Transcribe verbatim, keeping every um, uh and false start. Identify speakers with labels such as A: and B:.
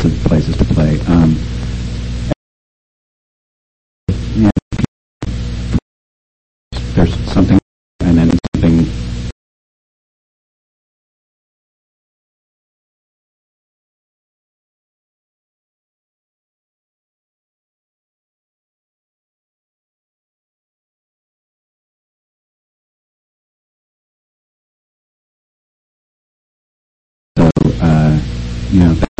A: lots of places to play. Um, yeah, there's something, and then something. So, uh, you know.